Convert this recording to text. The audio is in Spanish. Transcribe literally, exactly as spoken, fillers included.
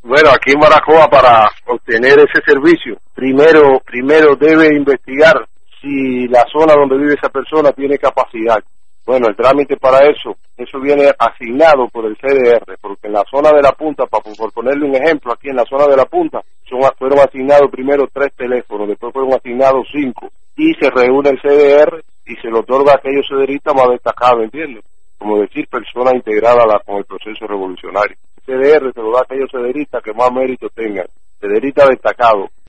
Bueno, aquí en Baracoa, para obtener ese servicio, primero, primero debe investigar si la zona donde vive esa persona tiene capacidad. Bueno, el trámite para eso, eso viene asignado por el C D R, porque en la zona de la punta, para por ponerle un ejemplo, aquí en la zona de la punta, son, fueron asignados primero tres teléfonos, después fueron asignados cinco, y se reúne el C D R y se le otorga a aquellos cederistas más destacados, ¿entiendes? Como decir, persona integrada la, con el proceso revolucionario. El C D R se lo da a aquellos cederistas que más mérito tengan, cederistas destacados.